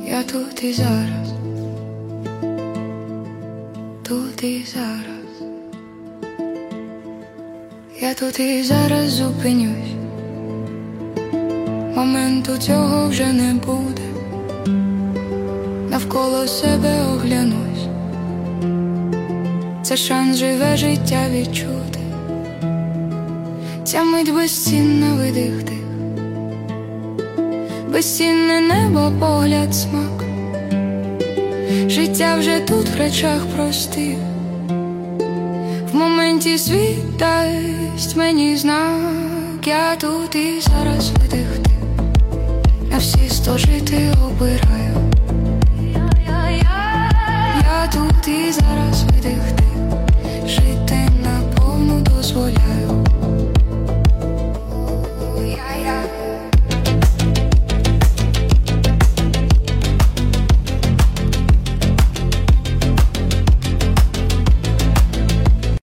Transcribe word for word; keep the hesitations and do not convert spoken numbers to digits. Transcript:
Я тут і зараз, тут і зараз, я тут і зараз зупинюсь. Моменту цього вже не буде. Навколо себе оглянусь. Це шанс живе життя відчути. Ця мить безцінна, видих тих, безцінне небо, погляд, смак. Життя вже тут в речах простих. В моменті світ дасть мені знак. Я тут і зараз, видих тих, на всі сто жити обираю.